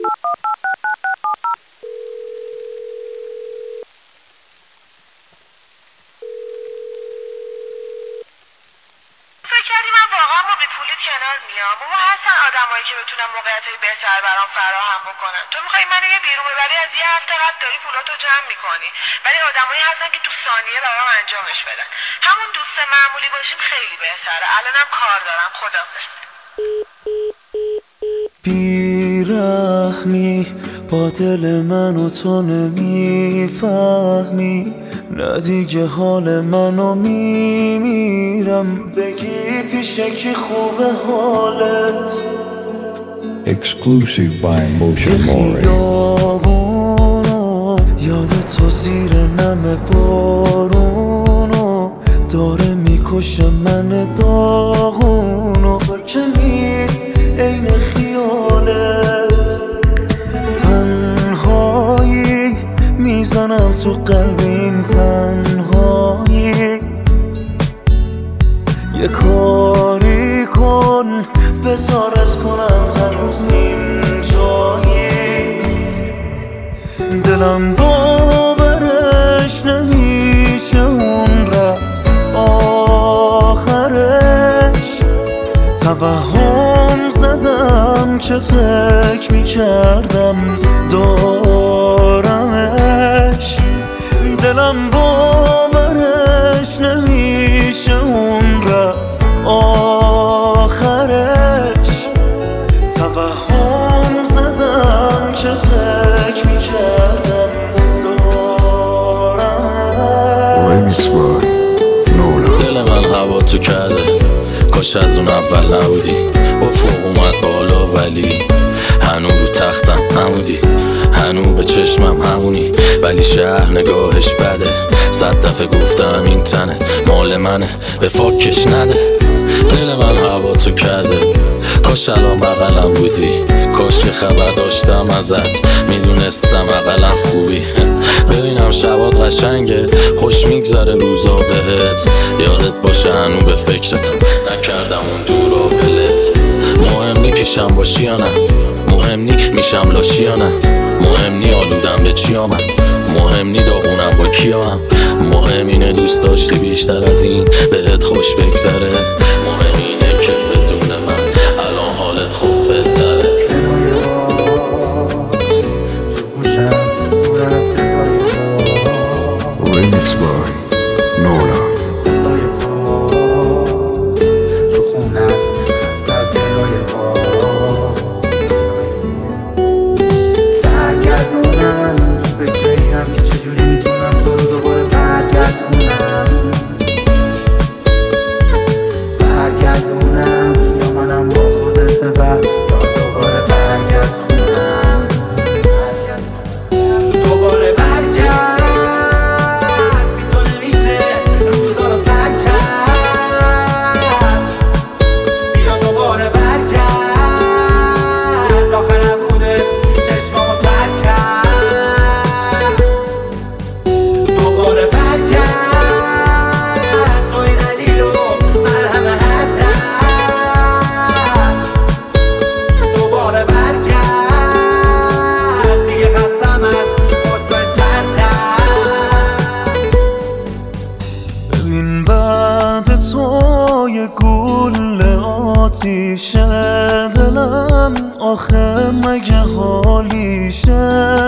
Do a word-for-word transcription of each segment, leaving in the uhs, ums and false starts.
کنار میام. بابا هستن آدمایی که بتونن موقعیتای بهتر برام فراهم بکنن. تو میخوای منو یه بیرون ببری، از یه هفته قبل داری پولاتو جمع میکنی، ولی آدمایی هستن که تو ثانیه برام انجامش بدن. همون دوست معمولی باشیم خیلی بهتره. الانم کار دارم. خدافظ. بیرحمی با دل من و تو نمیفهمی، نه دیگه حال منو میمیرم. بگی پیشه کی خوبه حالت. Exclusive by Motion More. خیابونو یاد تو زیر نم بارونو داره میکشه من داغونو. تو که نیست عین خیالت، تنهایی میزنم تو قلبیم، تنهایی. یه کاری کن بذار از کنم هنوز نیم جایی. دلم باورش نمیشه اون رفت آخرش. توهم زدم که فکر میکردم دارمش. دلم باورش نمیشه اون رفت آخرش. توهم زدم که فکر میکردم دارمش. دل من هوا تو کرده، کاش از اون اول نبودی. افق اومد بالا ولی هنو رو تختم همودی، هنو به چشمم همونی، ولی شهر نگاهش بده. صد دفعه گفتم این تنت مال منه، به فاکش نده. دل من هوا تو کرده، کاش الان بغلم بودی، کاش که خبر داشتم ازت، میدونستم اقلا خوبی. ببینم شبات قشنگه، خوش میگذره روزا بهت، یادت باشه هنو به فکرتم نکردم اون دورا ولت. مهم نی پیشم باشی یا نه، مهم نی میشم لاشی یا نه، مهم نی آلودم به چی آمد، مهم نی داغونم با کیام، مهم اینه دوست داشتی بیشتر از این بهت خوش بگذره. مهم اینه که بدون من الان حالت خوب بهتره. Remix by Nola. صدای پات تو خونه است، خسته از گلای پات. سرگردونم تو فکر اینم که چجوری میتونم تو رو دوباره برگردونم. سرگردونم یا منم با خودت ببر، یا دوباره برگرد خونم. دوباره برگرد، بی تو نمیشه روزا رو سر کرد. بیا دوباره برگرد، آخر نبودت چشمامو تر کرد. دوباره برگرد، توی دلیل و مرهم هر درد. دوباره برگرد، دیگه خستم از قصه سردرد. ببین بعد تو یه گل آتیشه دلم، آخه مگه حالیشه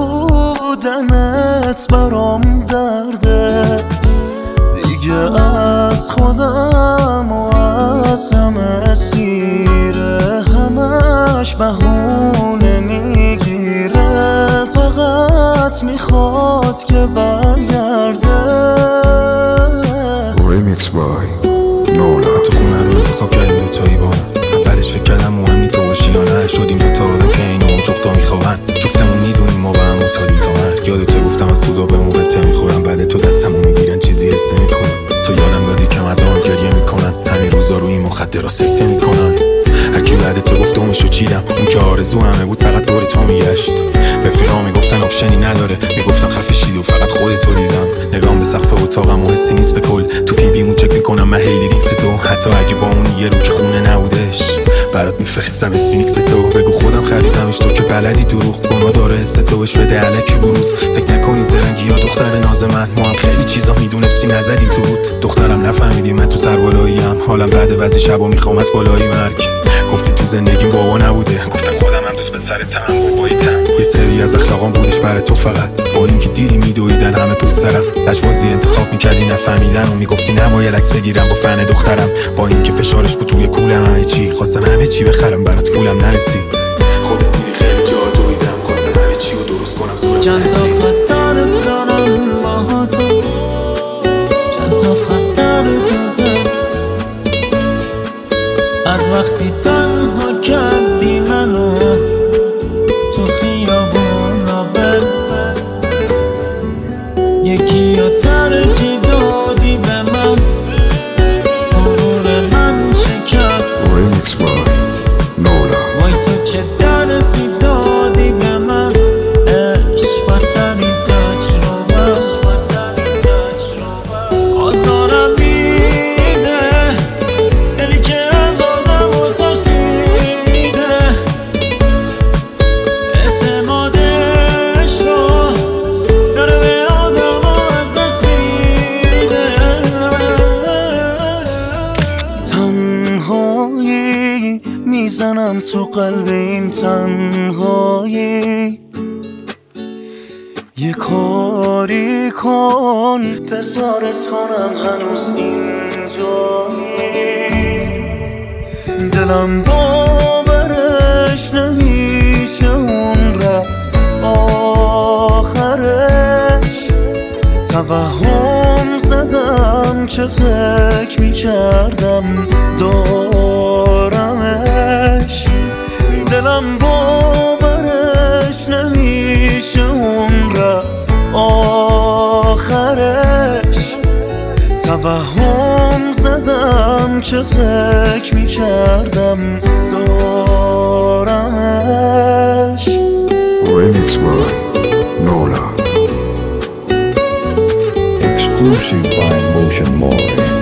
نبودنت برام درده. دیگه از خودم و از همه سیره، همش بهونه میگیره، فقط میخواد که برگرده. Remix by Nola. تو خونه رو انتخاب کردیم دوتایی با هم، اولش فکر کردم مهم نی تو باشی یا نه، شدیم دوتا آدم که اینو جفتا میخوابن، جفتمون میدونیم ما به هم معتادیم تا مرگ. یادت گفتم از سودا به موقع ته میخورم، بعد تو دستمو میگیرن چیزی حس نمیکنم. تو یادم دادی که مردم گریه میکنن، همین روزا روی مخدرها سکته میکنن. هرکی بعد تو گفت اونشو چیدم، اون که آرزو همه بود فقط دور تو میگشت. رفیقا میگفتن آپشنی نداره، میگفتم خفه شید و فقط خودتو دیدم. نگام به سقف اتاقم و حسی نیست به کل، تو پی ویمون چک میکنم من هیلی ریکس تو، حتی اگه با اون یه رو که خونه نبودش. برات میفرستم اسفینکس تو، بگو خودم خریدمش تو که بلدی دروغ گناه داره حس تو بش بده علکی بروز. فکر نکنی زرنگی یا دختر ناز من، ما هم خیلی چیزا میدونستیم نزدیم تو بود. دخترم نفهمیدی من تو سربالاییم، حالم بعد بعضی شبا میخوام از بالایی مرگ. گفتی تو زندگیم بابا نبوده، گفتم خودم هم دوست به سر تم باباییتم. یه سری از اخلاقام بودش برای تو فقط، با اینکه دیدی میدویدن همه پوست سرم. لجبازی انتخاب میکردی نفهمیدن و میگفتی نباید عکس بگیرم با فن دخترم، با اینکه فشارش بود توی کولم. همه چی خواستم همه چی بخرم برات پولم نرسید. خودت دیدی خیلی جا دویدم، خواستم همه چی رو درست کنم زورم چند تا خطر دارم با تو، چند تا خطر دارم از وقتی تنها کردی منو تو خیابون آور. یکی یا ترجی دادی به من، غرور من شکست. Remix by Nola. وای تو چه درسی دادی به من، عشق بدترین تجربه. آزارم میده دلی که از آدم و ترسیده، اعتمادش رو داره به آدم و از دست میده. تنهایی میزنم تو قلب این تنهایی، یه کاری کن بذارت کنم هنوز اینجایی. دلم باورش نمیشه اون رفت آخرش. توهم زدم که فکر میکردم دارمش، دلم باورش نمیشه اون رفت آخرش. توهم زدم که فکر میکردم دارمش. Remix by Nola. Exclusive by Motion More.